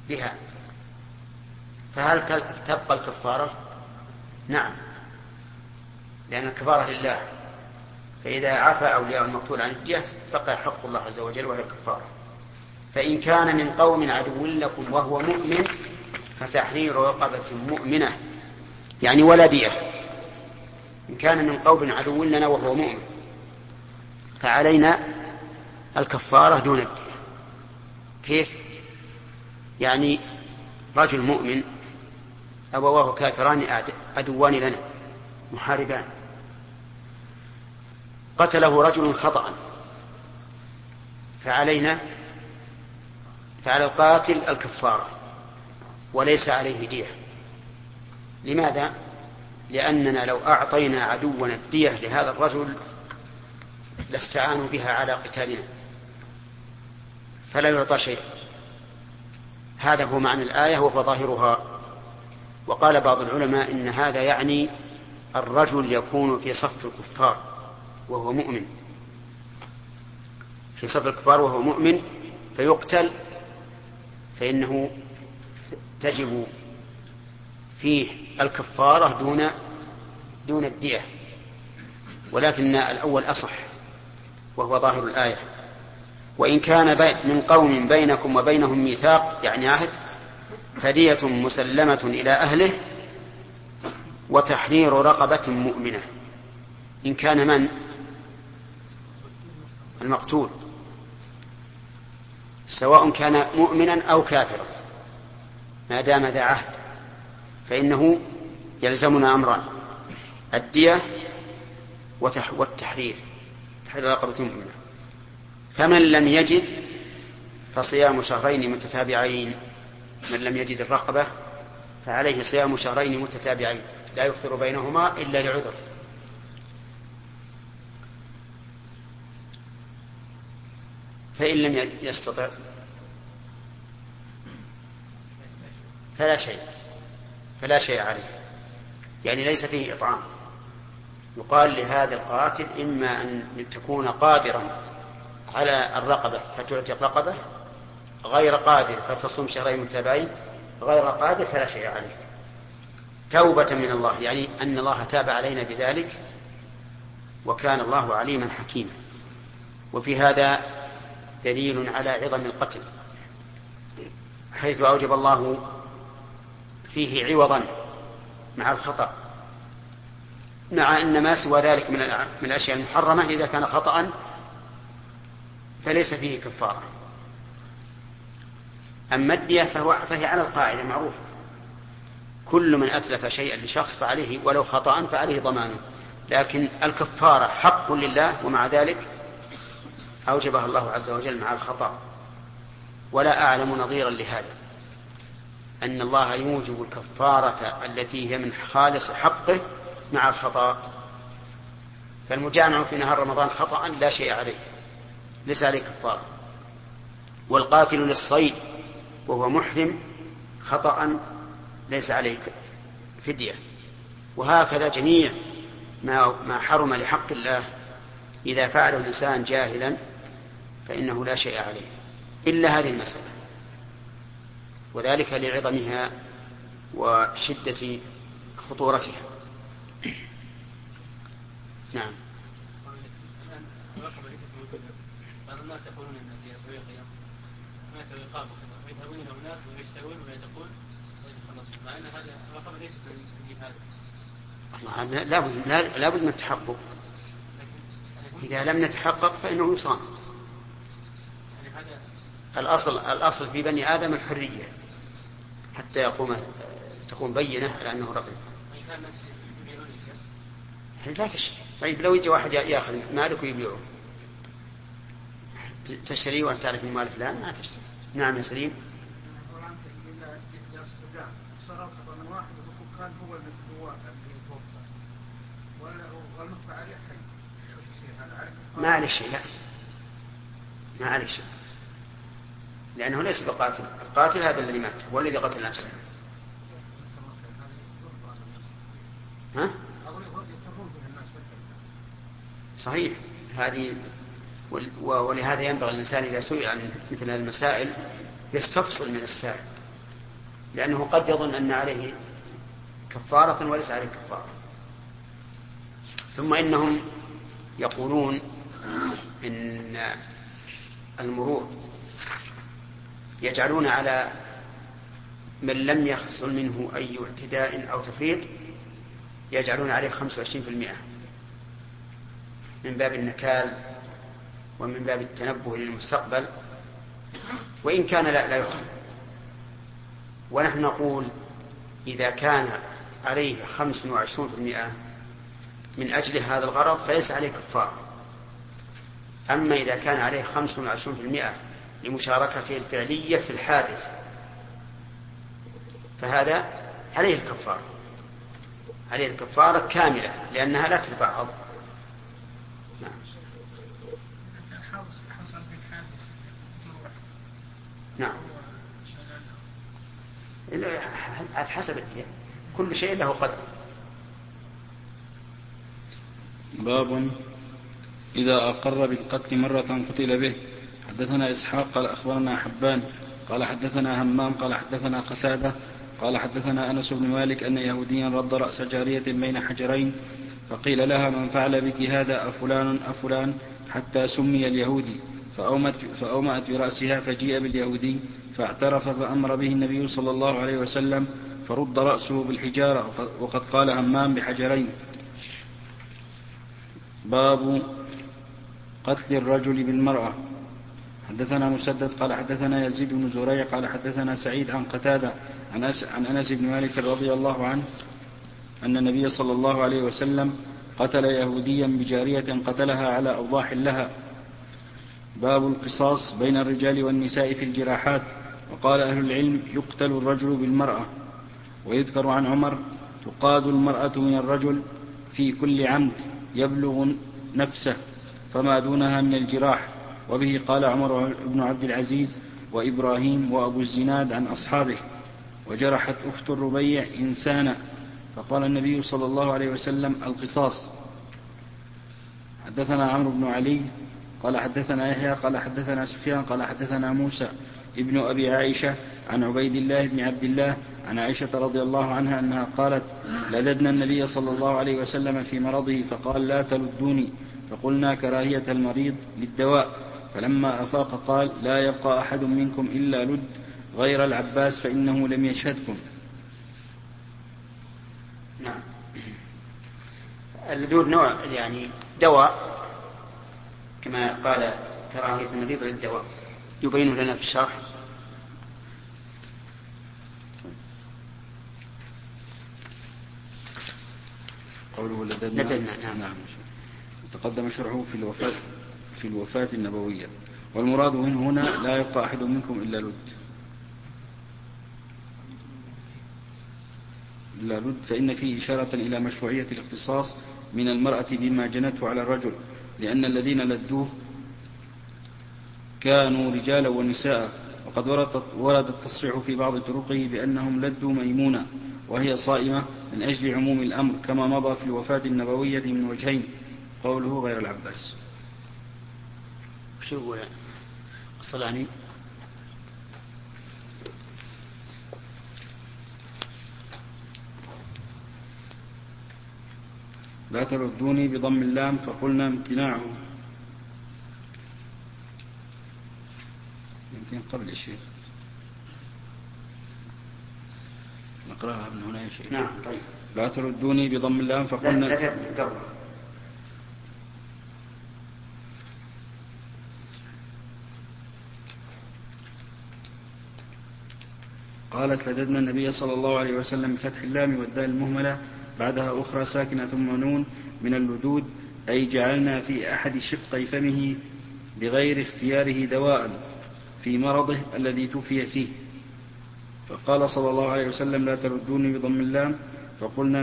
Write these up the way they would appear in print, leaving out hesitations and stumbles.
بها، فهل تبقى الكفارة؟ نعم، لأن الكفارة لله، فإذا عفى أولياء المقتول عن الدية بقى حق الله عز وجل وهي الكفارة. فإن كان من قوم عدو لكم وهو مؤمن فتحرير رقبة مؤمنة، يعني ولا دية. إن كان من قوم عدو لنا وهو مؤمن فعلينا الكفارة دون الدية. كيف؟ يعني رجل مؤمن أبواه كافران عدوان لنا محاربان، قتله رجل خطأ، فعلى القاتل الكفارة وليس عليه دية. لماذا؟ لأننا لو أعطينا عدونا الدية لهذا الرجل لاستعانوا بها على قتالنا فلا يعطى شيء. هذا هو معنى الآية وهو ظاهرها. وقال بعض العلماء إن هذا يعني الرجل يكون في صف الكفار وهو مؤمن، في صف الكفار وهو مؤمن فيقتل، فإنه تجب فيه الكفارة دون الدية. ولكن الأول أصح وهو ظاهر الآية. وإن كان من قوم بينكم وبينهم ميثاق يعني عهد فدية مسلمة إلى أهله وتحرير رقبة مؤمنة. إن كان من المقتول سواء كان مؤمنا أو كافرا ما دام ذا عهد فإنه يلزمنا أمران: الدية والتحرير، تحرير رقبة مؤمنة. فمن لم يجد فصيام شهرين متتابعين. من لم يجد الرقبة فعليه صيام شهرين متتابعين لا يفطر بينهما إلا لعذر. فإن لم يستطع فلا شيء عليه، يعني ليس فيه إطعام. يقال لهذا القاتل إما أن تكون قادرا على الرقبة فتعتق رقبة، غير قادر فتصوم شهرين متتابعين، غير قادر فلا شيء عليه توبة من الله، يعني أن الله تاب علينا بذلك وكان الله عليما حكيما. وفي هذا دليل على عظم القتل حيث أوجب الله فيه عوضا مع الخطأ، مع أن ما سوى ذلك من الأشياء المحرمة إذا كان خطأ فليس فيه كفارة. أما الدية فهي على القاعدة معروفة: كل من أتلف شيئا لشخص فعليه ولو خطأ فعليه ضمانه. لكن الكفارة حق لله ومع ذلك أوجبها الله عز وجل مع الخطأ. ولا أعلم نظيرا لهذا، أن الله يوجب الكفارة التي هي من خالص حقه مع الخطأ. فالمجامع في نهار رمضان خطأ لا شيء عليه، ليس عليه كفارة. والقاتل للصيد وهو محرم خطأ ليس عليه فدية. وهكذا جميع ما حرم لحق الله إذا فعله الإنسان جاهلا فإنه لا شيء عليه إلا هذه المسألة، وذلك لعظمها وشدة خطورتها. نعم. بعض الناس يقولون ان في افريقيا هناك رقابه ويذهبون الى هناك ويشترون ويتقون ويتخلصون، مع ان هذه الرقابه ليست من الجهاد. لا بد من التحقق. إذا لم نتحقق فإنه يصام. الأصل في بني آدم الحرية حتى تقوم بينة على أنه رقيق. لا تشتري. طيب لو يجي واحد يأخذ مالك ويبيعه تشتري وأن تعرف المال فلان ما تشتري. نعم يا سليم. ما عليه شيء، لا ما عليه شيء، لأنه ليس بقاتل. القاتل هذا الذي مات هو الذي قتل نفسه. ها؟ صحيح هذه. ولهذا ينبغي الإنسان إذا سئل عن مثل هذه المسائل يستفصل من السائل لأنه قد يظن أن عليه كفارة وليس عليه كفارة. ثم إنهم يقولون إن المرور يجعلون على من لم يحصل منه أي اعتداء أو تفريط يجعلون عليه 25% من باب النكال ومن باب التنبه للمستقبل، وإن كان لا يخطئ. ونحن نقول إذا كان عليه 25% من أجل هذا الغرض فليس عليه كفارة. أما إذا كان عليه 25% لمشاركته الفعلية في الحادث فهذا عليه الكفارة، عليه الكفارة كاملة لأنها لا تتبعض. نعم. نعم. حسب الدين، كل شيء له قدر. باب إذا أقر بالقتل مرة قتل به. حدثنا إسحاق قال أخبرنا حبان قال حدثنا همام قال حدثنا قتادة قال حدثنا أنس بن مالك أن يهوديا رد رأس جارية بين حجرين فقيل لها من فعل بك هذا أفلان أفلان حتى سمي اليهودي، فأومأت برأسها فجيء باليهودي فاعترف فأمر به النبي صلى الله عليه وسلم فرد رأسه بالحجارة، وقد قال همام بحجرين. باب قتل الرجل بالمرأة. حدثنا مسدد قال حدثنا يزيد بن زريع قال حدثنا سعيد عن قتادة عن أنس بن مالك رضي الله عنه أن النبي صلى الله عليه وسلم قتل يهوديا بجارية قتلها على أوضاح لها. باب القصاص بين الرجال والنساء في الجراحات. وقال أهل العلم يقتل الرجل بالمرأة. ويذكر عن عمر تقاد المرأة من الرجل في كل عمد يبلغ نفسه فما دونها من الجراح. وبه قال عمر بن عبد العزيز وإبراهيم وأبو الزناد عن أصحابه. وجرحت أخت الربيع إنسانا فقال النبي صلى الله عليه وسلم القصاص. حدثنا عمرو بن علي قال حدثنا يحيى قال حدثنا سفيان قال حدثنا موسى ابن أبي عائشة عن عبيد الله بن عبد الله عن عائشة رضي الله عنها أنها قالت لددنا النبي صلى الله عليه وسلم في مرضه فقال لا تلدوني، فقلنا كراهية المريض للدواء، فلما أفاق قال لا يبقى أحد منكم إلا لد غير العباس فإنه لم يشهدكم. نعم. اللدود نوع يعني دواء كما قال كراهية المريض للدواء، يبين لنا في الشرح. قوله لددنا نعم. تقدم شرحه في الوفاة النبوية. والمراد منه هنا لا يبقى أحد منكم إلا لد، فإن فيه إشارة إلى مشروعية الاختصاص من المرأة بما جنته على الرجل، لأن الذين لدوه كانوا رجالا ونساء. وقد ورد التصريح في بعض طرقه بأنهم لدوا ميمونة وهي صائمة من أجل عموم الأمر، كما مضى في الوفاة النبوية من وجهين، قوله غير العباس. شو يقول الصلاني؟ لا تردوني بضم اللام فقلنا امتناعه، يمكن قبل الشيء نقرأها من هنا يا شيخ. نعم طيب. لا تردوني بضم اللام فقلنا لا قبل. قالت لددنا النبي صلى الله عليه وسلم بفتح اللام والدال المهملة بعدها أخرى ساكنة ثم نون من اللدود، أي جعلنا في أحد شقي فمه بغير اختياره دواء في مرضه الذي توفي فيه. فقال صلى الله عليه وسلم لا تردوني بضم اللام فقلنا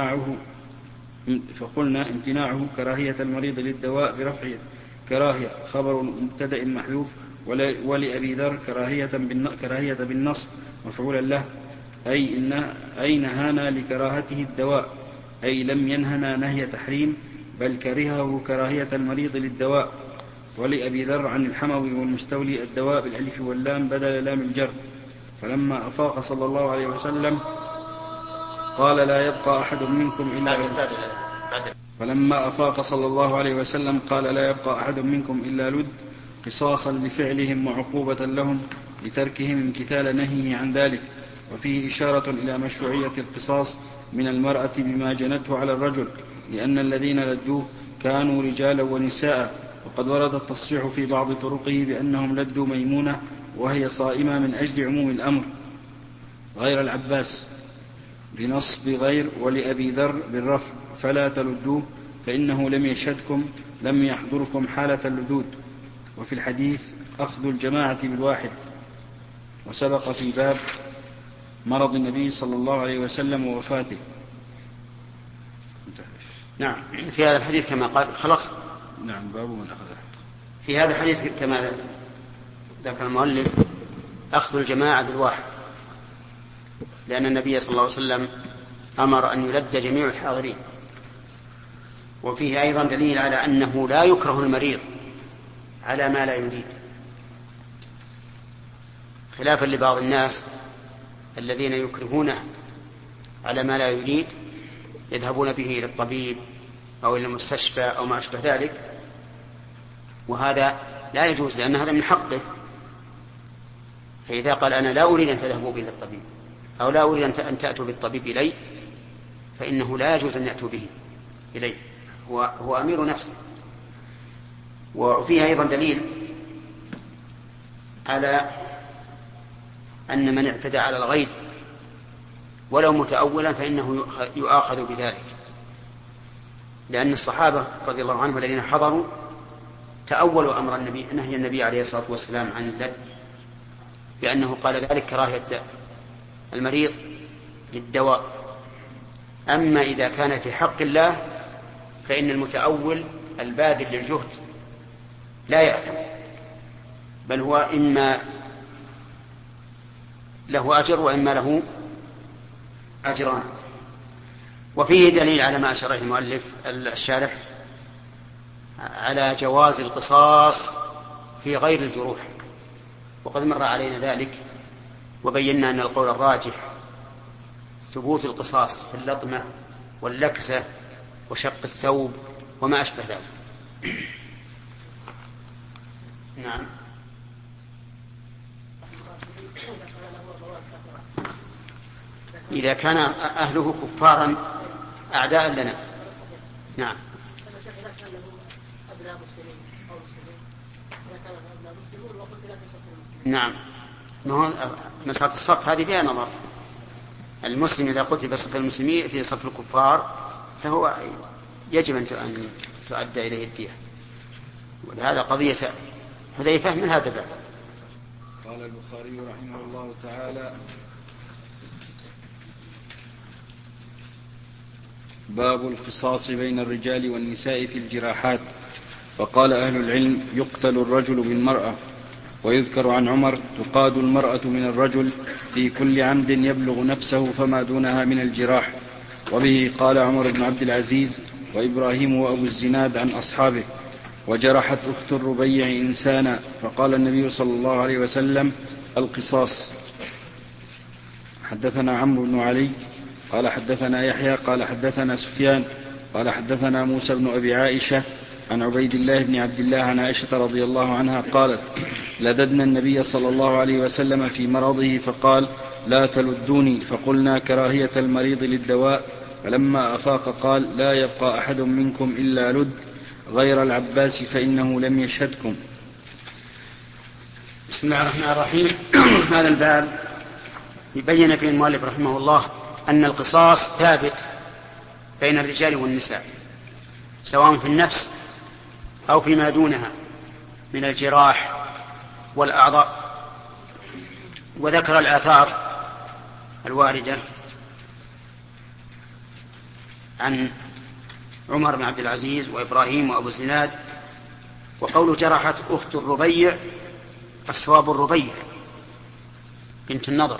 امتناعه كراهية المريض للدواء برفع كراهية خبر مبتدأ محذوف، ولأبي ذر كراهية بالنصب مفعولا له، أي نهانا لكراهته الدواء، أي لم ينهنا نهي تحريم بل كرهه كراهية المريض للدواء. ولأبي ذر عن الحموي والمستولي الدواء بالألف واللام بدل لام الجر، فلما أفاق صلى الله عليه وسلم قال لا يبقى أحد منكم إلا لد قصاصا لفعلهم وعقوبة لهم لتركهم امتثال نهيه عن ذلك. وفيه إشارة إلى مشروعية القصاص من المرأة بما جنته على الرجل، لأن الذين لدوه كانوا رجالا ونساء، وقد ورد التصريح في بعض طرقه بأنهم لدوا ميمونة وهي صائمة من أجل عموم الأمر غير العباس بنصب غير، ولأبي ذر بالرفع فلا تلدوه فإنه لم يشهدكم لم يحضركم حالة اللدود. وفي الحديث أخذ الجماعة بالواحد. وسبق في باب مرض النبي صلى الله عليه وسلم ووفاته. نعم، في هذا الحديث كما قال خلاص. نعم، باب من أخذ. في هذا الحديث كما ذكر المؤلف أخذ الجماعة بالواحد، لأن النبي صلى الله عليه وسلم أمر أن يلد جميع الحاضرين. وفيه أيضا دليل على أنه لا يكره المريض على ما لا يريد، خلافا لبعض الناس الذين يكرهونه على ما لا يريد، يذهبون به إلى الطبيب أو إلى المستشفى أو ما أشبه ذلك، وهذا لا يجوز لأن هذا من حقه. فإذا قال أنا لا أريد أن تذهبوا به إلى الطبيب أو لا أريد أن تأتوا بالطبيب إلي، فإنه لا يجوز أن يأتوا به إلي، هو أمير نفسه. وفيه أيضا دليل على أن من اعتدى على الغير ولو متأولا فإنه يؤاخذ بذلك، لأن الصحابة رضي الله عنهم الذين حضروا تأولوا أمر النبي نهي النبي عليه الصلاة والسلام عن اللد، بأنه قال ذلك كراهية المريض للدواء. أما إذا كان في حق الله فإن المتأول الباذل للجهد لا يأثم، بل هو إما له أجر وإما له أجران. وفيه دليل على ما أشار المؤلف الشارح على جواز القصاص في غير الجروح، وقد مر علينا ذلك وبينا أن القول الراجح ثبوت القصاص في اللطمة واللكزة وشق الثوب وما أشبه ذلك. نعم. إذا كان أهله كفارا أعداء لنا. نعم. نعم، مسألة الصف هذه فيها نظر. المسلم إذا قتل بصف المسلمين في صف الكفار فهو يجب أن تؤدى إليه الدية، ولهذا قضية حذيفة من هذا الباب. قال البخاري رحمه الله تعالى: باب القصاص بين الرجال والنساء في الجراحات. فقال أهل العلم: يقتل الرجل بالمرأة. ويذكر عن عمر: تقاد المرأة من الرجل في كل عمد يبلغ نفسه فما دونها من الجراح. وبه قال عمر بن عبد العزيز وإبراهيم وأبو الزناد عن أصحابه. وجرحت أخت الربيع إنسانا فقال النبي صلى الله عليه وسلم: القصاص. حدثنا عمرو بن علي قال حدثنا يحيى قال حدثنا سفيان قال حدثنا موسى بن أبي عائشة عن عبيد الله بن عبد الله عن عائشة رضي الله عنها قالت: لددنا النبي صلى الله عليه وسلم في مرضه فقال: لا تلدوني، فقلنا: كراهية المريض للدواء. فلما أفاق قال: لا يبقى أحد منكم إلا لد غير العباس فإنه لم يشهدكم. بسم الله الرحمن الرحيم. هذا الباب يبين فيه المؤلف رحمه الله أن القصاص ثابت بين الرجال والنساء، سواء في النفس أو فيما دونها من الجراح والأعضاء. وذكر الآثار الواردة عن عمر بن عبد العزيز وإبراهيم وأبو الزناد. وقول جرحت أخت الربيع، الصواب الربيع بنت النضر.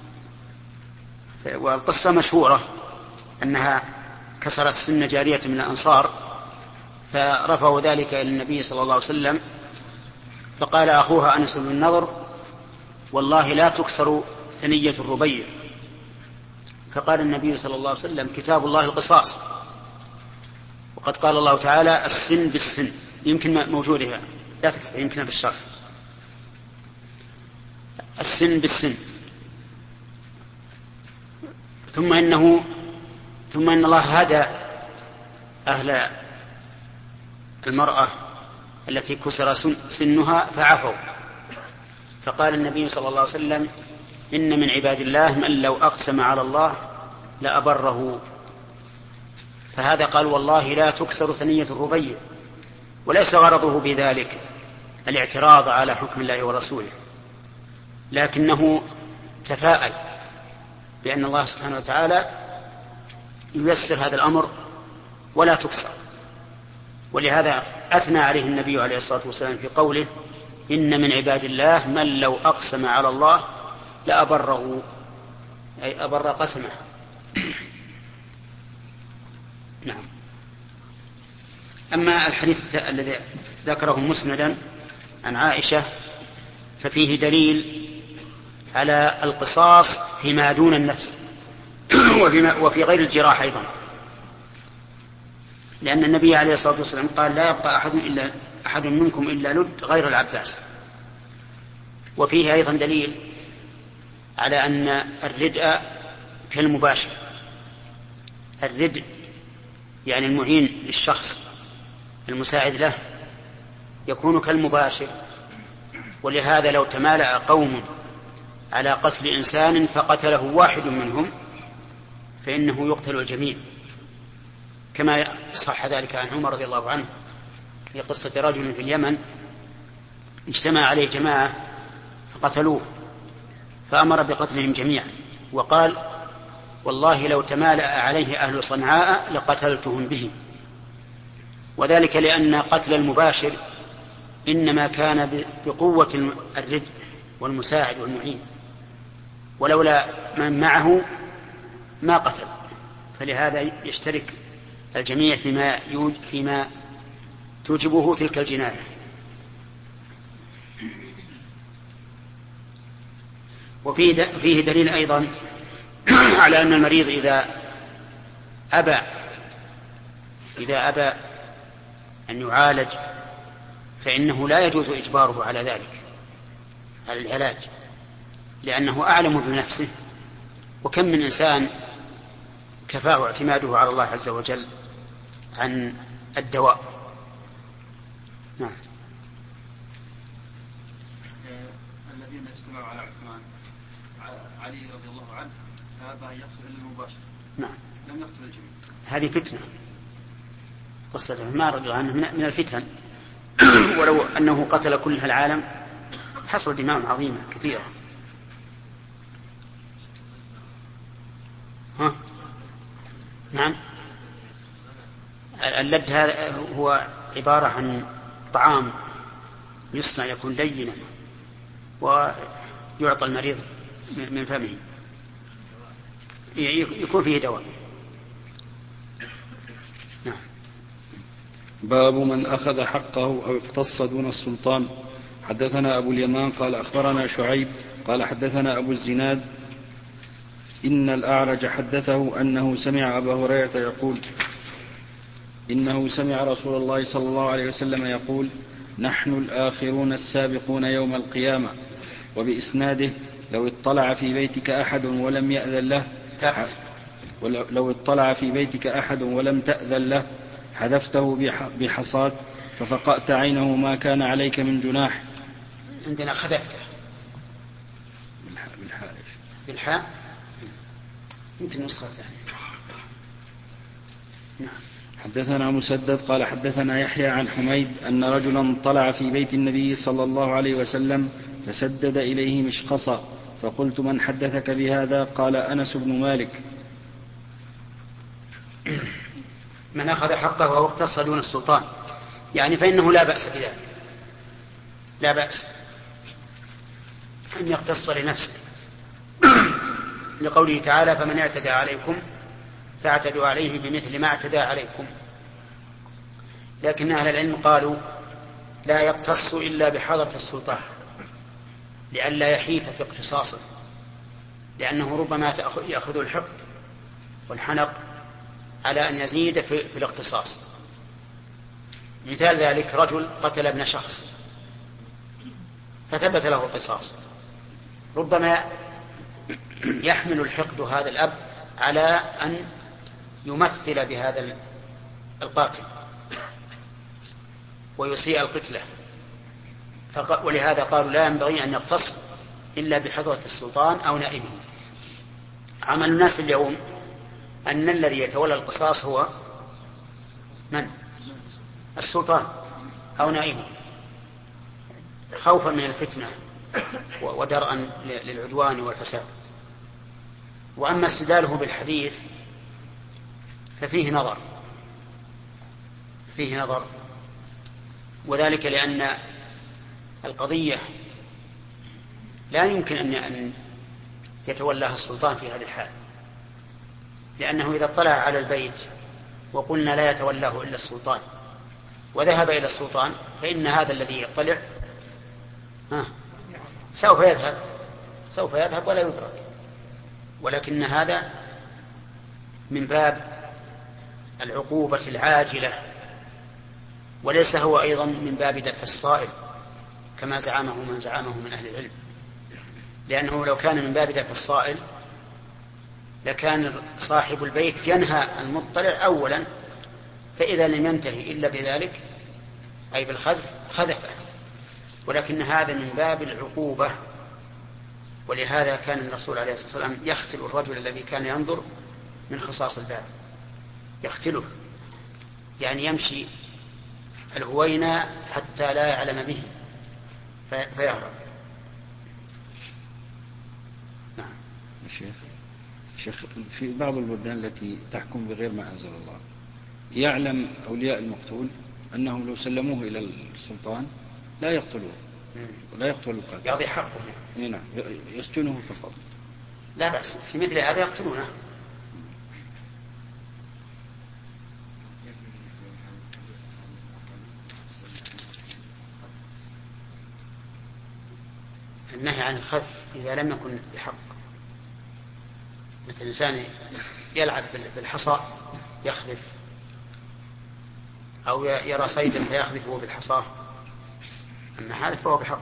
والقصة مشهورة أنها كسرت سن جارية من الأنصار، فرفعوا ذلك إلى النبي صلى الله عليه وسلم، فقال أخوها أنس بن النضر: والله لا تكسر ثنية الربيع، فقال النبي صلى الله عليه وسلم: كتاب الله القصاص، وقد قال الله تعالى: السن بالسن. يمكن موجودها لا تكتب، يمكن بالشرح. السن بالسن. ثم إن الله هدى أهل المرأة التي كسر سنها فعفوا، فقال النبي صلى الله عليه وسلم: إن من عباد الله من لو أقسم على الله لأبره. فهذا قال: والله لا تكسر ثنية الربيع، وليس غرضه بذلك الاعتراض على حكم الله ورسوله، لكنه تفاءل بأن الله سبحانه وتعالى ييسر هذا الأمر ولا تكسر. ولهذا أثنى عليه النبي عليه الصلاة والسلام في قوله: إن من عباد الله من لو أقسم على الله لأبره، أي أبر قسمه. نعم. أما الحديث الذي ذكره مسندا عن عائشة ففيه دليل على القصاص فيما دون النفس وفي غير الجراح أيضا، لأن النبي عليه الصلاة والسلام قال: لا يبقى أحد منكم إلا لد غير العباس. وفيه أيضا دليل على أن الردء كالمباشر. الردء يعني المعين للشخص المساعد له يكون كالمباشر، ولهذا لو تمالأ قوم على قتل إنسان فقتله واحد منهم فإنه يقتل الجميع، كما صح ذلك عن عمر رضي الله عنه في قصة رجل في اليمن اجتمع عليه جماعة فقتلوه، فأمر بقتلهم جميعا، وقال: والله لو تمالأ عليه أهل صنعاء لقتلتهم به. وذلك لأن قتل المباشر إنما كان بقوة الردء والمساعد والمعين، ولولا من معه ما قتل. فلهذا يشترك الجميع فيما توجبه تلك الجناية. وفيه دليل أيضا على أن المريض إذا أبى أن يعالج فإنه لا يجوز إجباره على ذلك، على العلاج، لأنه أعلم بنفسه. وكم من إنسان كفاه اعتماده على الله عز وجل عن الدواء. نعم. الذين اجتمعوا على عثمان علي رضي الله عنه فأبى أن يقتل المباشر. نعم. لم يقتل الجميع. هذه فتنة. قصة عثمان رضي الله عنه من الفتن. ولو أنه قتل كل العالم حصل دماء عظيمة كثيرة. ها؟ نعم. اللد هذا هو عبارة عن طعام يصنع يكون لينا ويعطى المريض من فمه، يكون فيه دواء. نعم. باب من أخذ حقه أو اقتص دون السلطان. حدثنا أبو اليمان قال أخبرنا شعيب قال حدثنا أبو الزناد إن الأعرج حدثه أنه سمع أبا هريرة يقول إنه سمع رسول الله صلى الله عليه وسلم يقول: نحن الآخرون السابقون يوم القيامة. وبإسناده: لو اطلع في بيتك أحد ولم يأذن له لو اطلع في بيتك أحد ولم تأذن له حذفته بحصاة ففقأت عينه ما كان عليك من جناح. عندنا خذفته بالحاء، يمكن نسخة ثانية. نعم. حدثنا مسدد قال حدثنا يحيى عن حميد أن رجلا طلع في بيت النبي صلى الله عليه وسلم فسدد إليه مشقصا، فقلت: من حدثك بهذا؟ قال: أنس بن مالك. من أخذ حقه أو اقتص دون السلطان، يعني فإنه لا بأس بذلك، لا بأس أن يقتص لنفسه، لقوله تعالى: فمن اعتدى عليكم فاعتدوا عليه بمثل ما اعتدى عليكم. لكن أهل العلم قالوا: لا يقتص إلا بحضرة السلطان لئلا يحيف في اقتصاصه، لأنه ربما يأخذ الحقد والحنق على أن يزيد في الاقتصاص. مثال ذلك رجل قتل ابن شخص فثبت له القصاص، ربما يحمل الحقد هذا الأب على أن يمثل بهذا القاتل ويسيء القتلة، ولهذا قالوا لا ينبغي أن يقتص إلا بحضرة السلطان أو نائبه. عمل الناس اليوم أن الذي يتولى القصاص هو من؟ السلطان أو نائبه، خوفا من الفتنة ودرءا للعدوان والفساد. وأما استدلاله بالحديث ففيه نظر، وذلك لأن القضية لا يمكن أن يتولاها السلطان في هذه الحال، لأنه إذا اطلع على البيت وقلنا لا يتولاه إلا السلطان وذهب إلى السلطان فإن هذا الذي يطلع سوف يذهب ولا يترك. ولكن هذا من باب العقوبة العاجلة، وليس هو أيضا من باب دفع الصائل كما زعمه من أهل العلم، لأنه لو كان من باب دفع الصائل لكان صاحب البيت ينهى المطلع أولا، فإذا لم ينتهي إلا بذلك أي بالخذف خذفه. ولكن هذا من باب العقوبة، ولهذا كان الرسول عليه الصلاة والسلام يختل الرجل الذي كان ينظر من خصاص الباب، يختله يعني يمشي الهوينة حتى لا يعلم به فيهرب. نعم. شيخ في بعض البلدان التي تحكم بغير ما أنزل الله يعلم أولياء المقتول أنهم لو سلموه إلى السلطان لا يقتلوه ولا يقتل القاتل، يقضي حقه. نعم، يسجنه فقط. لا بأس في مثل هذا يقتلونه. النهي عن الخذف إذا لم يكن بحق، مثل إنسان يلعب بالحصى يخذف، أو يرى صيدا فيخذفه بالحصى، أما هذا فهو بحق.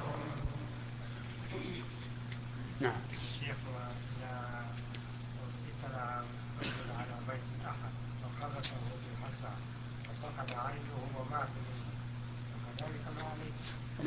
نعم. الشيخ إذا اطلع رجل على بيت أحد وقذفه بالحصى ففقد عينه ومات فكذلك ما عليه؟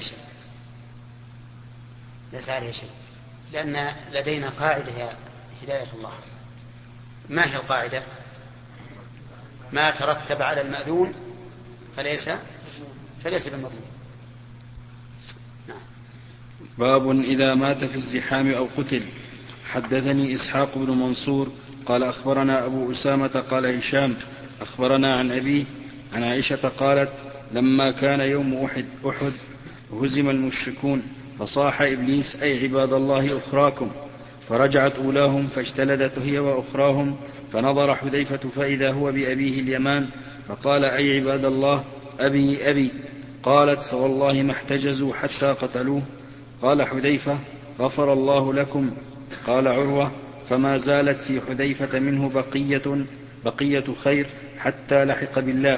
ليس عليه شيء، لأن لدينا قاعدة يا هداية الله. ما هي القاعدة؟ ما ترتب على المأذون فليس بالمظلوم. نعم. باب إذا مات في الزحام أو قتل. حدثني إسحاق بن منصور قال أخبرنا أبو أسامة قال هشام أخبرنا عن أبيه عن عائشة قالت لما كان يوم أحد هزم المشركون فصاح إبليس أي عباد الله أخراكم، فرجعت أولاهم فاجتلدت هي وأخراهم، فنظر حذيفة فإذا هو بأبيه اليمان فقال أي عباد الله أبي. قالت فوالله ما احتجزوا حتى قتلوه. قال حذيفة غفر الله لكم. قال عروة فما زالت في حذيفة منه بقية خير حتى لحق بالله.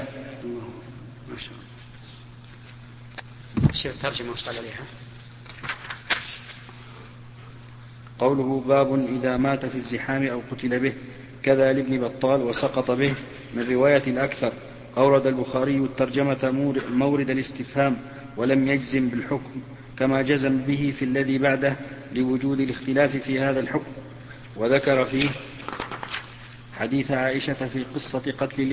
الشيخ ترجمة وش قال عليها؟ قوله باب إذا مات في الزحام أو قتل به، كذا لابن بطال وسقط به من رواية الأكثر. أورد البخاري الترجمة مورد الاستفهام ولم يجزم بالحكم كما جزم به في الذي بعده لوجود الاختلاف في هذا الحكم. وذكر فيه حديث عائشة في قصة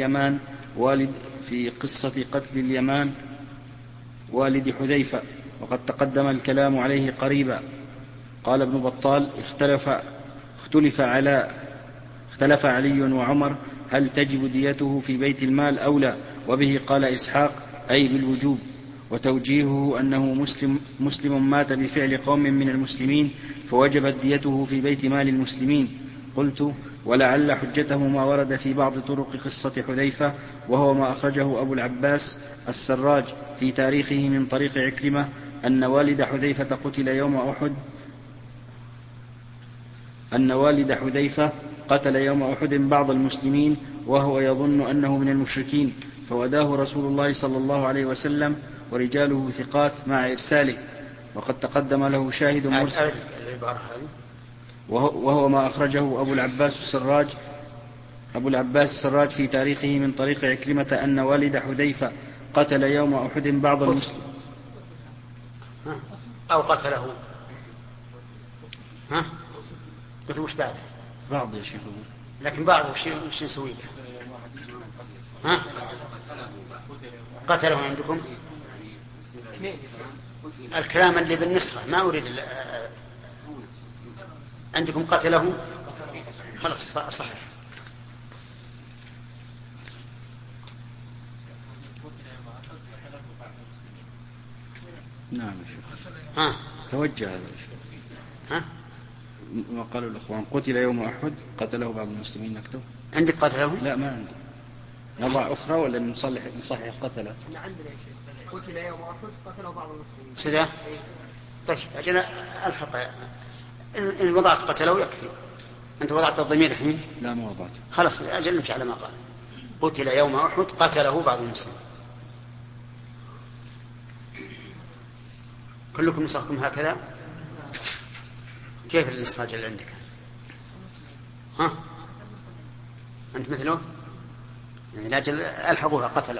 قتل اليمان والد حذيفة، وقد تقدم الكلام عليه قريبا. قال ابن بطال اختلف علي وعمر هل تجب ديته في بيت المال أو لا، وبه قال إسحاق أي بالوجوب، وتوجيهه أنه مسلم مات بفعل قوم من المسلمين فوجبت ديته في بيت مال المسلمين. قلت ولعل حجته ما ورد في بعض طرق قصة حذيفة، وهو ما أخرجه أبو العباس السراج في تاريخه من طريق عكرمة أن والد حذيفة قتل يوم أحد أن والد حذيفة قتل يوم أحد بعض المسلمين وهو يظن أنه من المشركين، فوداه رسول الله صلى الله عليه وسلم ورجاله ثقات مع إرساله، وقد تقدم له شاهد مرسل. وهو ما أخرجه أبو العباس السراج في تاريخه من طريق عكرمة أن والد حذيفة قتل يوم أحد بعض المسلمين أو قتله. ها؟ قلت وش بعده؟ بعض يا شيخ. لكن بعض وش نسوي له؟ ها؟ قتله عندكم؟ الكلام اللي بالنسخة ما أريد عندكم قتله؟ خلاص صحيح. نعم يا شيخ. ها؟ توجه هذا يا شيخ. ها؟ ما قالوا الأخوان قتل يوم أحد قتله بعض المسلمين نكتب. عندك قتله؟ لا ما عندي. نضع أخرى ولا نصحح قتله؟ عندنا يا شيخ قتل يوم أحد قتله بعض المسلمين. سيدا؟ طيب أجل الحق. إن وضعت قتله يكفي. أنت وضعت الضمير الحين؟ لا ما وضعته. خلاص أجل نمشي على ما قال. قتل يوم أحد قتله بعض المسلمين. كلكم نسخكم هكذا؟ كيف النسخة اللي عندك؟ ها؟ أنت مثله؟ يعني لاجل ألحقوها قتله.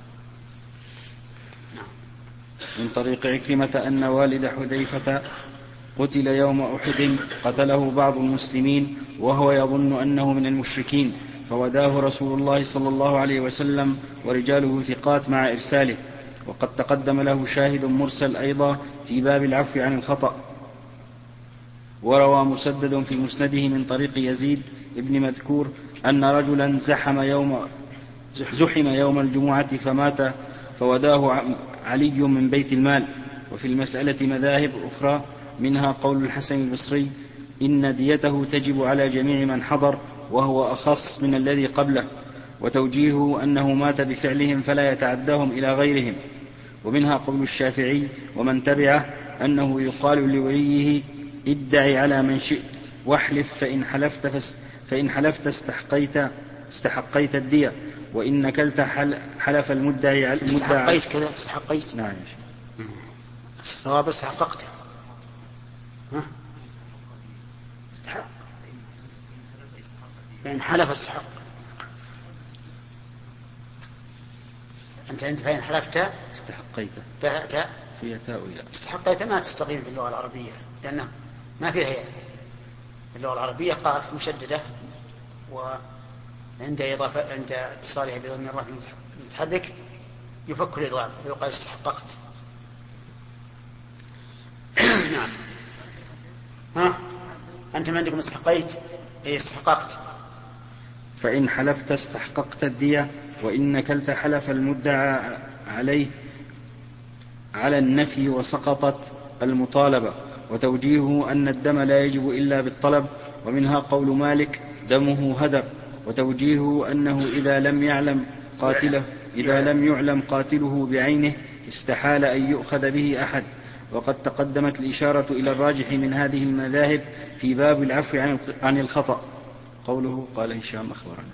نعم. من طريق عكرمة أن والد حذيفة قتل يوم أحد قتله بعض المسلمين وهو يظن أنه من المشركين، فوداه رسول الله صلى الله عليه وسلم ورجاله ثقات مع إرساله، وقد تقدم له شاهد مرسل أيضا في باب العفو عن الخطأ. وروى مسدد في مسنده من طريق يزيد ابن مذكور أن رجلا زحم يوم الجمعة فمات، فوداه علي من بيت المال. وفي المسألة مذاهب أخرى، منها قول الحسن البصري إن ديته تجب على جميع من حضر، وهو أخص من الذي قبله، وتوجيهه أنه مات بفعلهم فلا يتعداهم إلى غيرهم. ومنها قول الشافعي ومن تبعه أنه يقال لوليه ادعي على من شئت واحلف، فإن حلفت استحقيت الدية، وإن نكلت حلف المدعي على استحقيت كذا. استحقيت. نعم. الصواب استحققته. ها؟ استحق. فإن حلف استحق. أنت فإن حلفت استحقيت فأتى في تاويل. استحقيت ما تستقيم في اللغة العربية، لأنه ما فيها في اللغة العربية قاف مشددة، وعند إضافة عند اتصالها بضم الراء المتحرك يفك الإضغام ويقال استحققت. نعم. ها؟ أنتم عندكم استحقيت؟ أي استحققت. فإن حلفت استحققت الدية، وإن نكلت حلف المدعى عليه على النفي وسقطت المطالبة. وتوجيهه أن الدم لا يجب إلا بالطلب. ومنها قول مالك دمه هدر. وتوجيهه أنه إذا لم يعلم قاتله بعينه استحال أن يؤخذ به أحد. وقد تقدمت الإشارة إلى الراجح من هذه المذاهب في باب العفو عن الخطأ. قوله قال هشام أخبرنا.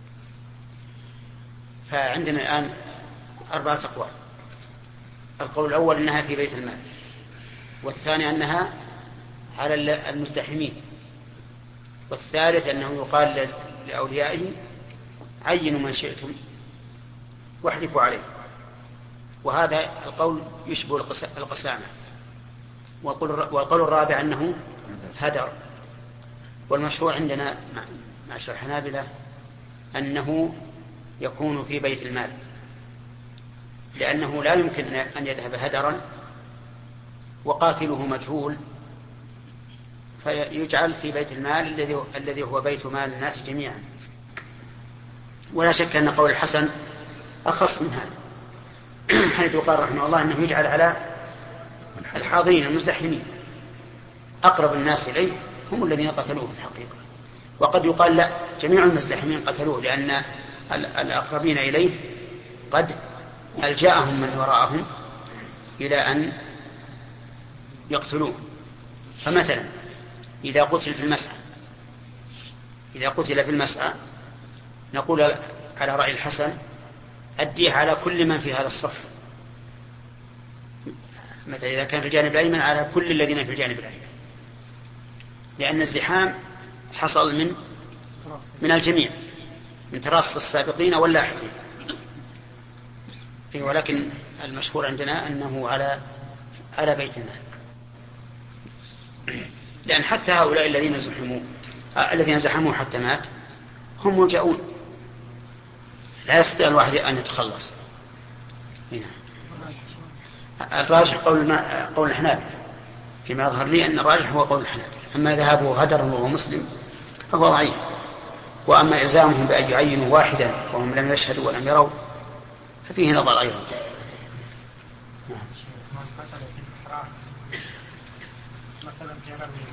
فعندنا الآن 4 أقوال. القول الأول أنها في بيت المال، والثاني أنها على المزدحمين، والثالث أنه يقال لأوليائه عينوا من شئتم واحلفوا عليه. وهذا القول يشبه القسامة. والقول الرابع أنه هدر. والمشروع عندنا مع الحنابلة أنه يكون في بيت المال، لأنه لا يمكن أن يذهب هدرا وقاتله مجهول، فيجعل في بيت المال الذي هو بيت مال الناس جميعا. ولا شك أن قول الحسن أخص من هذا، حيث قال رحمه الله أنه يجعل على الحاضرين المزدحمين، أقرب الناس إليه هم الذين قتلوه في الحقيقة. وقد يقال لا، جميع المزدحمين قتلوه، لأن الأقربين إليه قد ألجأهم من وراءهم إلى أن يقتلوه. فمثلا إذا قتل في المسعى إذا قتل في المسعى نقول على رأي الحسن أديه على كل من في هذا الصف، مثلا إذا كان في الجانب الأيمن على كل الذين في الجانب الأيمن، لأن الزحام حصل من الجميع، من تراص السابقين واللاحقين. ولكن المشهور عندنا أنه على بيت المال، لأن حتى هؤلاء الذين زحموا حتى مات هم ملجؤون، لا يستطيع الواحد أن يتخلص. الراجح قول الحنابلة، فيما يظهر لي أن الراجح هو قول الحنابلة. أما ذهابه هدرا وهو مسلم فهو ضعيف، وأما إلزامهم بأن يعينوا واحدا وهم لم يشهدوا ولم يروا ففيه نظر أيضا. من قتل في الإحرام مثلا جرى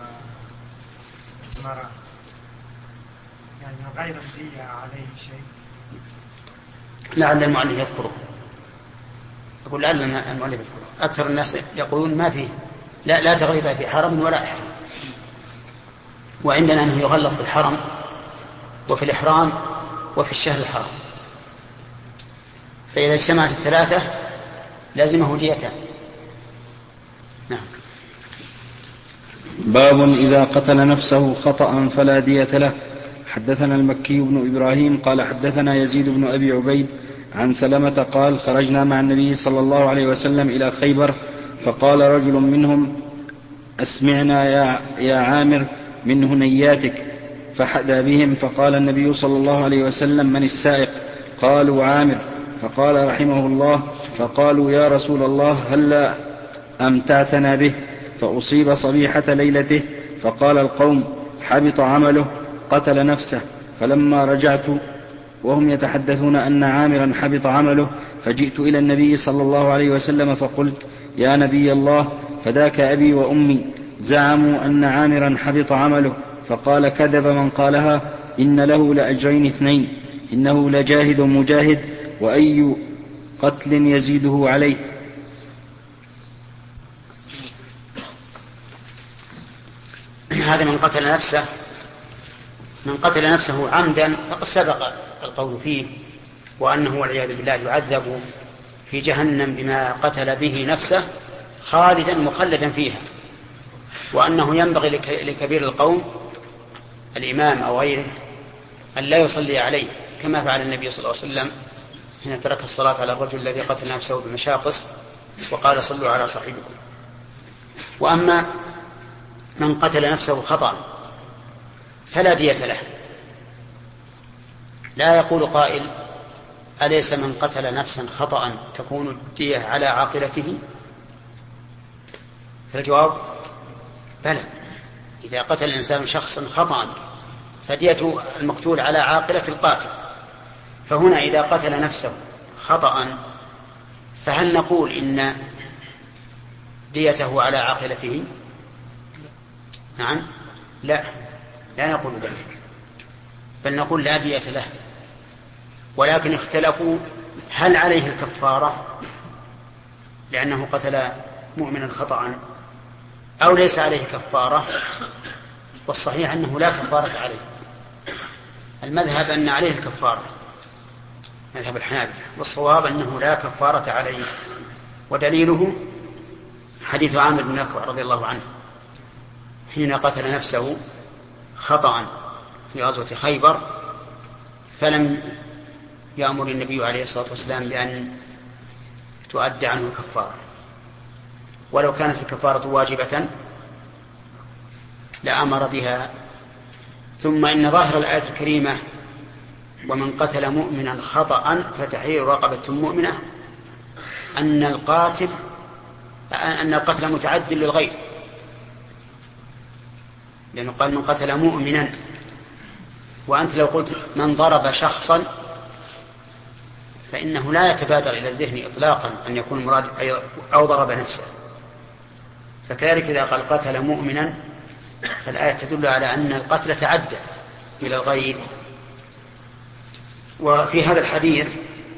المرأة يعني غير الدية عليه شيء، لعل المؤلف يذكره، أقول لعل المؤلف يذكره. أكثر الناس يقولون ما فيه، لا تغليظ في حرم ولا إحرام، وعندنا أنه يغلظ في الحرم وفي الإحرام وفي الشهر الحرام، فإذا اجتمعت الثلاثة لازمه ديتان. نعم. باب إذا قتل نفسه خطأ فلا دية له. حدثنا المكي بن إبراهيم قال حدثنا يزيد بن أبي عبيد عن سلمة قال خرجنا مع النبي صلى الله عليه وسلم إلى خيبر، فقال رجل منهم أسمعنا يا عامر من هنياتك، فحدى بهم، فقال النبي صلى الله عليه وسلم من السائق؟ قالوا عامر، فقال رحمه الله فقالوا يا رسول الله هلا أمتعتنا به؟ فأصيب صبيحة ليلته، فقال القوم حبط عمله قتل نفسه. فلما رجعت وهم يتحدثون أن عامرا حبط عمله فجئت إلى النبي صلى الله عليه وسلم فقلت يا نبي الله فداك أبي وأمي، زعموا أن عامرا حبط عمله. فقال كذب من قالها، إن له لأجرين اثنين، إنه لجاهد مجاهد، وأي قتل يزيده عليه. هذا من قتل نفسه عمدا فقد سبق القول فيه، وأنه والعياذ بالله يعذب في جهنم بما قتل به نفسه خالدا مخلدا فيها، وأنه ينبغي لكبير القوم الإمام أو غيره أن لا يصلي عليه، كما فعل النبي صلى الله عليه وسلم حين ترك الصلاة على الرجل الذي قتل نفسه بمشاقص وقال صلوا على صاحبكم. وأما من قتل نفسه خطأ فلا دية له. لا يقول قائل أليس من قتل نفسا خطأ تكون الدية على عاقلته؟ فالجواب بلى، إذا قتل الإنسان شخصا خطأ فدية المقتول على عاقلة القاتل. فهنا إذا قتل نفسه خطأ فهل نقول إن ديته على عاقلته؟ نعم، لا نقول ذلك، بل نقول لا دية له. ولكن اختلفوا هل عليه الكفارة لأنه قتل مؤمنا خطأ أو ليس عليه كفارة، والصحيح أنه لا كفارة عليه. المذهب أن عليه الكفارة، مذهب الحنابلة، والصواب أنه لا كفارة عليه، ودليله حديث عامر بن أكوع رضي الله عنه حين قتل نفسه خطأ في غزوة خيبر، فلم يأمر النبي عليه الصلاة والسلام بأن تؤدى عنه الكفارة، ولو كانت الكفارة واجبة لأمر بها. ثم إن ظاهر الآية الكريمة ومن قتل مؤمنا خطأ فتحرير رقبة مؤمنة أن القتل متعد للغير، لأنه قال من قتل مؤمنا، وأنت لو قلت من ضرب شخصا فإنه لا يتبادر إلى الذهن إطلاقا أن يكون مراد أو ضرب نفسه. فكذلك إذا قال قتل مؤمنا فالآية تدل على أن القتل تعدى إلى الغير. وفي هذا الحديث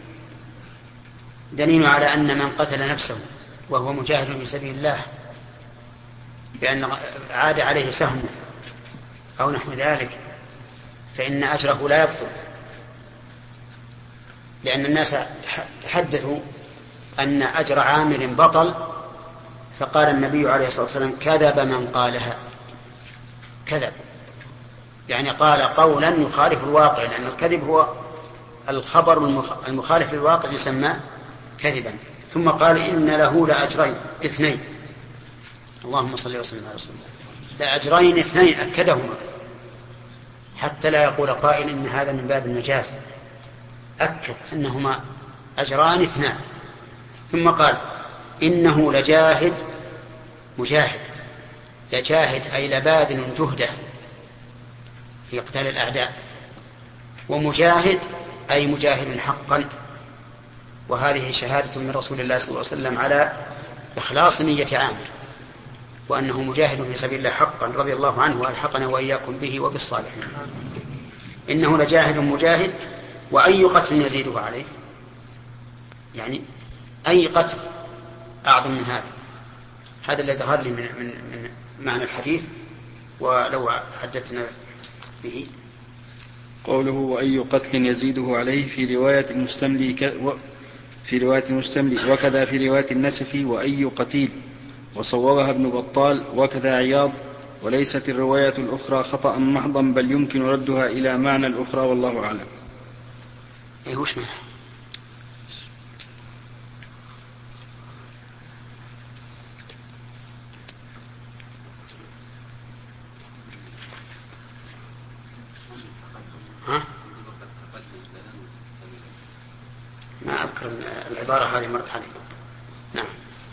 دليل على أن من قتل نفسه وهو مجاهد في سبيل الله بأن عاد عليه سهم أو نحو ذلك فإن أجره لا يبطل، لأن الناس تحدثوا أن أجر عامل بطل، فقال النبي عليه الصلاة والسلام كذب من قالها. كذب يعني قال قولا يخالف الواقع، لأن الكذب هو الخبر المخالف للواقع يسمى كذبا. ثم قال إن له لأجرين اثنين، اللهم صل وسلم على رسول الله، لأجرين اثنين أكدهما حتى لا يقول قائل إن هذا من باب المجاز، أكد أنهما أجران اثنان. ثم قال إنه لجاهد مجاهد، لجاهد أي لباذل جهده في قتال الأعداء، ومجاهد أي مجاهد حقا. وهذه شهادة من رسول الله صلى الله عليه وسلم على إخلاص نية عامر، وأنه مجاهد في سبيل الله حقا رضي الله عنه وألحقنا وإياكم به وبالصالحين. إنه لجاهد مجاهد، وأي قتل يزيده عليه، يعني أي قتل أعظم من هذا. هذا الذي ظهر لي من معنى الحديث، ولو حدثنا به. قوله وأي قتل يزيده عليه في رواية المستملي وكذا في رواية النسفي وأي قتيل، وصوبها ابن بطال وكذا عياض. وليست الرواية الأخرى خطأ محضا، بل يمكن ردها إلى معنى الأخرى، والله أعلم. وش معنى؟ ما أذكر العبارة هذه مرت علي. نعم.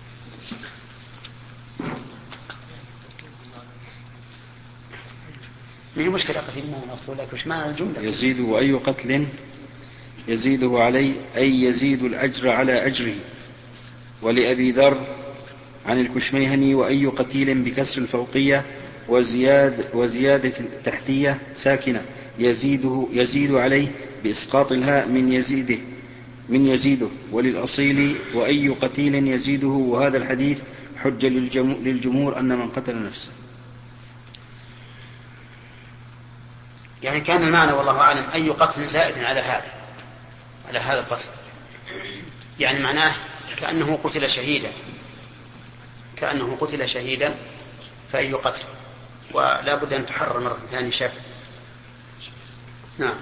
ما هي مشكلة قتيل ما نفصل لك وش معنى الجملة؟ يزيد وأي قتل يزيده عليه أي يزيد الأجر على أجره. ولأبي ذر عن الكشميهني وأي قتيل بكسر الفوقية وزيادة التحتية ساكنة يزيد عليه بإسقاط الهاء من يزيده. وللأصيل وأي قتيل يزيده. وهذا الحديث حجة للجمهور أن من قتل نفسه. يعني كان المعنى والله أعلم أي قتل زائد على هذا القتل، يعني معناه كأنه قتل شهيدا فأي قتل، ولا بد أن تحرر مرة ثانية شاف. نعم.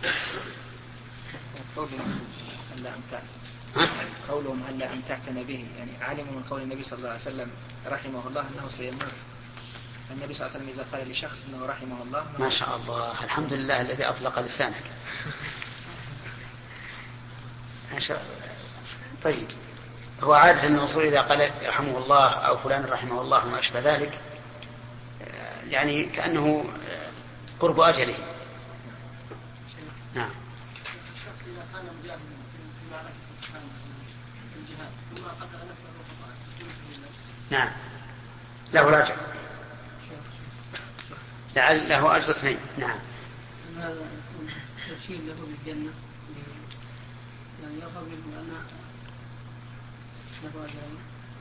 قولهم هلا أمتعتنا به، يعني علموا من قول النبي صلى الله عليه وسلم رحمه الله أنه سيموت. النبي صلى الله عليه وسلم إذا قال لشخص أنه رحمه الله، ما شاء الله، الحمد لله الذي أطلق لسانك. طيب، هو عادة أن الرسول إذا قال رحمه الله أو فلان رحمه الله وما أشبه ذلك، يعني كأنه قرب أجله. نعم. الشخص إذا كان مجاهدا في معركة في الجهاد ثم قتل نفسه خطأ، نعم له الأجر، له أجر اثنين. نعم. هذا تبشير له بالجنة، يعني يظهر منه أن له أجرين.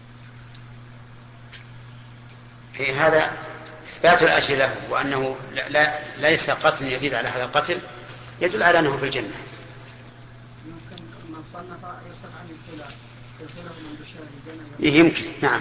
في هذا إثبات الأجر له، وأنه ليس قتل يزيد على هذا القتل يدل على أنه في الجنة. يمكن من صنف يصف عن الابتلاء تدخله من بشار الجنة. يمكن. نعم.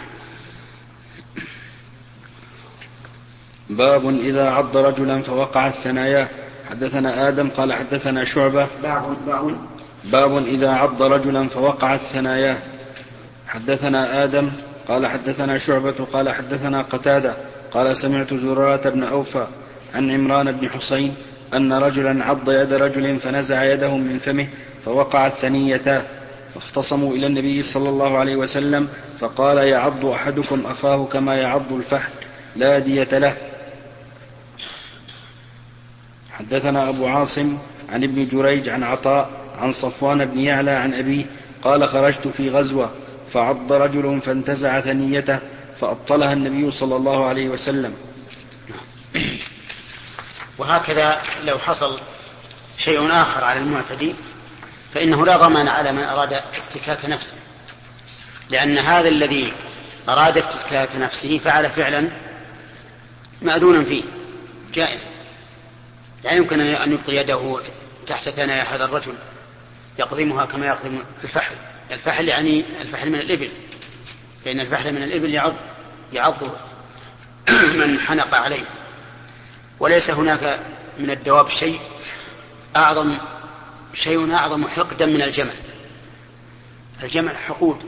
باب إذا عض رجلا فوقعت ثناياه. حدثنا آدم قال حدثنا شعبة. باب إذا عض رجلا فوقعت ثناياه. حدثنا آدم قال حدثنا شعبة قال حدثنا قتادة قال سمعت زرارة بن أوفى عن عمران بن حسين أن رجلا عض يد رجل فنزع يده من فمه فوقعت ثنيتاه، فاختصموا إلى النبي صلى الله عليه وسلم فقال يعض أحدكم أخاه كما يعض الفحل لا دية له. حدثنا أبو عاصم عن ابن جريج عن عطاء عن صفوان بن يعلى عن أبيه قال خرجت في غزوة فعض رجل فانتزع ثنيته فأبطلها النبي صلى الله عليه وسلم. وهكذا لو حصل شيء آخر على المعتدي فإنه لا ضمان على من أراد افتكاك نفسه، لأن هذا الذي أراد افتكاك نفسه فعل فعلا مأذونا فيه جائزا، لا يمكن أن يبقي يده تحت ثنايا هذا الرجل يقضمها كما يقضم الفحل. الفحل يعني الفحل من الإبل، فإن الفحل من الإبل يعض من حنق عليه. وليس هناك من الدواب شيء أعظم حقدا من الجمل. الجمل حقود،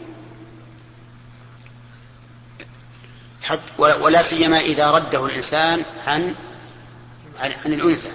ولا سيما إذا رده الإنسان عن الأنثى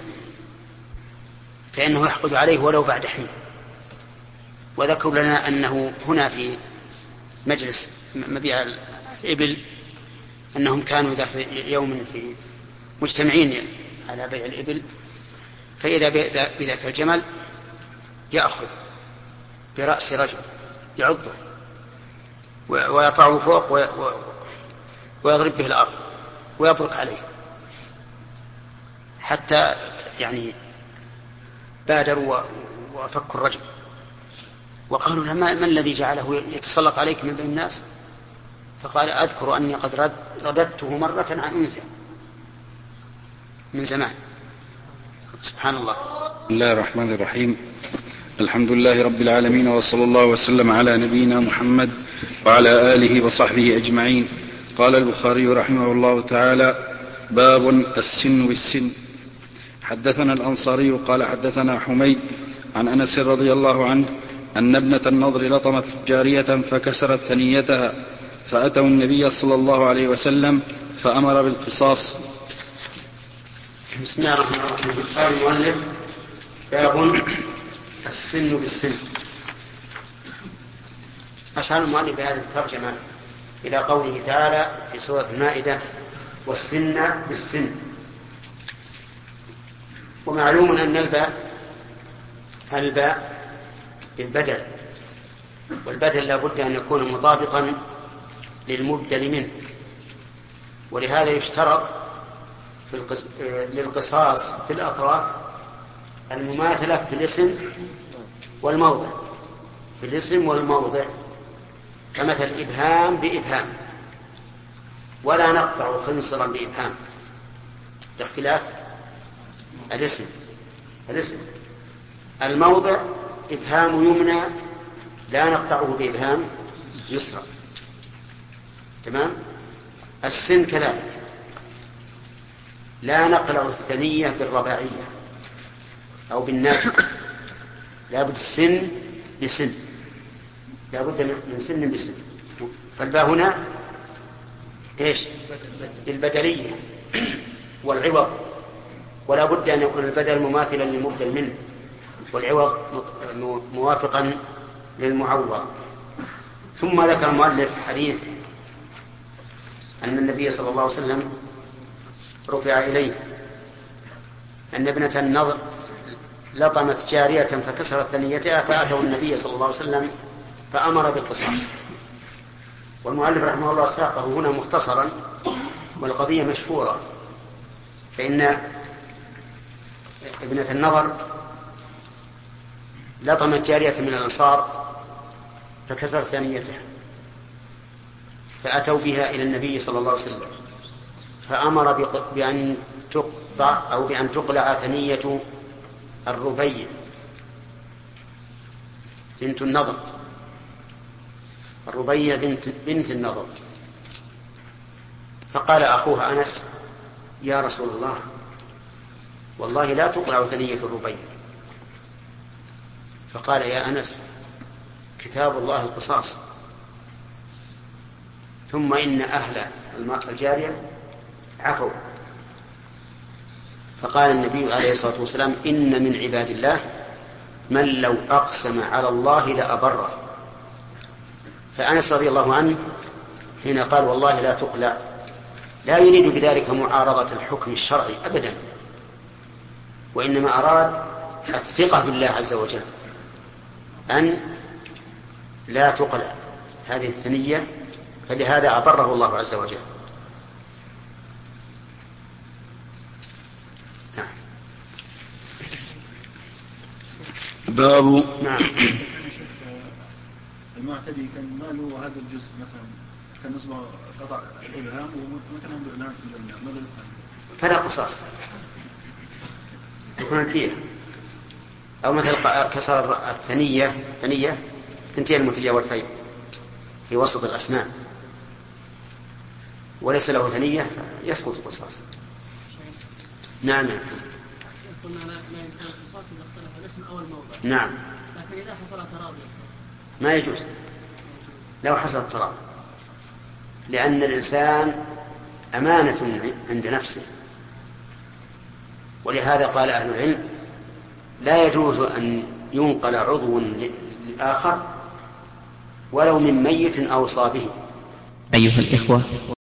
فإنه يحقد عليه ولو بعد حين. وذكروا لنا أنه هنا في مجلس مبيع الإبل أنهم كانوا ذات يوم في مجتمعين على بيع الإبل، فإذا بذاك الجمل يأخذ برأس رجل يعضه ويرفعه فوق ويضرب به الأرض ويبرك عليه، حتى يعني بادروا وفكوا الرجل وقالوا له ما الذي جعله يتسلط عليك من بين الناس؟ فقال أذكر أني قد رددته مرة عن أنثى من زمان. سبحان الله. بسم الله الرحمن الرحيم. الحمد لله رب العالمين، وصلى الله وسلم على نبينا محمد وعلى آله وصحبه أجمعين. قال البخاري رحمه الله تعالى: باب السن بالسن. حدثنا الأنصاري قال حدثنا حميد عن أنس رضي الله عنه أن ابنة النضر لطمت جارية فكسرت ثنيتها، فأتوا النبي صلى الله عليه وسلم فأمر بالقصاص. بسم الله الرحمن الرحيم. قال المؤلف: باب السن بالسن. أشار المؤلف بهذه الترجمة إلى قوله تعالى في سورة المائدة: والسن بالسن. ومعلوم أن الباء بالبدل، والبدل لا بد أن يكون مطابقا للمبدل منه، ولهذا يشترط للقصاص في الأطراف المماثلة في الاسم والموضع، في الاسم والموضع، كمثل إبهام بإبهام، ولا نقطع خنصرا بإبهام، لاختلاف الاسم. الموضع إبهام يمنى لا نقطعه بإبهام يسرى، تمام. السن كذلك لا نقلع الثنية بالرباعية أو بالنافذة، لا بد السن بسن، لا بد من سن بسن. فالباء هنا إيش؟ للبدلية والعوض، ولا بد أن يكون البدل مماثلا للمبدل منه، والعوض موافقا للمعوض. ثم ذكر المؤلف حديث أن النبي صلى الله عليه وسلم رفع إليه أن ابنة النضر لطمت جارية فكسرت ثنيتها، فأتوا النبي صلى الله عليه وسلم فأمر بالقصاص. والمؤلف رحمه الله ساقه هنا مختصرا، والقضية مشهورة، فإن ابنة النضر لطمت جارية من الأنصار فكسرت ثنيتها، فأتوا بها إلى النبي صلى الله عليه وسلم فأمر بأن تقطع أو بأن تقلع ثنية الربيع بنت النضر، الربيع بنت النضر. فقال أخوها أنس: يا رسول الله، والله لا تقلع ثنية الربيع. فقال: يا أنس، كتاب الله القصاص، ثم إن أهل الجارية عفوا. فقال النبي عليه الصلاة والسلام: إن من عباد الله من لو أقسم على الله لأبره. فأنس رضي الله عنه حين قال والله لا تقلع لا يريد بذلك معارضة الحكم الشرعي أبدا، وإنما أراد الثقة بالله عز وجل أن لا تقلع هذه الثنية، فلهذا أبره الله عز وجل. باب المعتدي كان ماله هذا الجزء مثلا كان نصبه قطع الإبهام وما كان عنده إبهام في الجنة، ماذا يفعل؟ فلا قصاص، تكون الدية. أو مثل كسر الثنية ثنتين المتجاورتين في وسط الأسنان وليس له ثنية يسقط القصاص. نعم. قلنا لا يمكن القصاص إذا اختلف الاسم أو الموضع. نعم. لكن إذا حصل تراضي ما يجوز لو حصل التراضي، لأن الإنسان أمانة عند نفسه، ولهذا قال أهل العلم لا يجوز أن ينقل عضو للآخر ولو من ميت أوصى به. أيها الإخوة،